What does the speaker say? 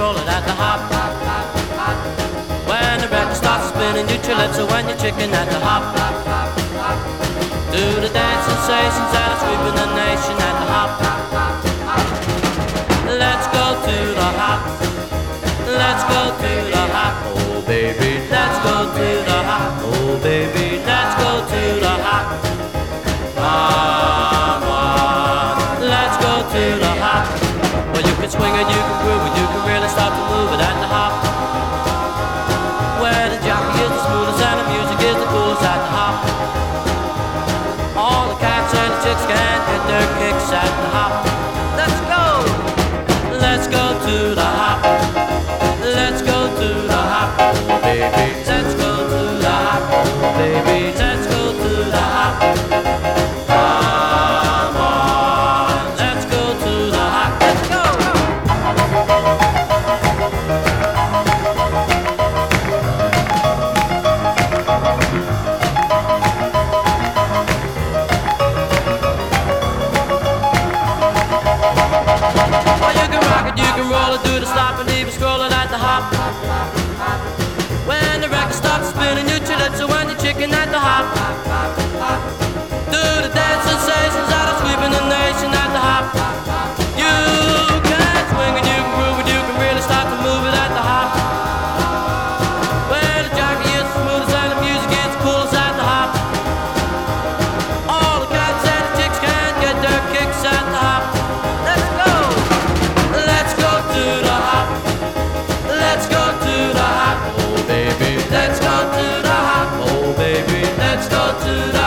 roll it at the hop. When the record starts spinning, you calypso when you're chicken at the hop. Do the dance sensations that are sweeping the nation at the hop. Let's go to the hop. Let's go to the hop. Oh baby, let's go to the hop. Oh baby, let's go to the hop. Come on, let's go to the hop. Well, you can swing it, you can groove it, you can really start to move it at the hop. Where the jockey is the smoothest and the music is the coolest at the hop. All the cats and the chicks can get their kicks at the hop. Let's go! Let's go to the hop. Let's go to the hop. Oh baby, let's go to the hop. Oh baby, let's go to the hop. Come on, let's go to the hop. Let's go! Do the stop and even scrolling at the hop. When the record stops spinning, you calypso when you're chicken at the hop. Do the dance sensations that are sweeping the nation at the hop. You can swing and you can groove and you can really start to move it at the hop. Where the jockey is the smoothest and the music is the coolest at the hop. All the cats and the chicks can get their kicks at the hop. Let's go! Let's go to the hop. Let's go to the hop. Oh baby, let's go to the hop. Oh baby, let's go to the hop.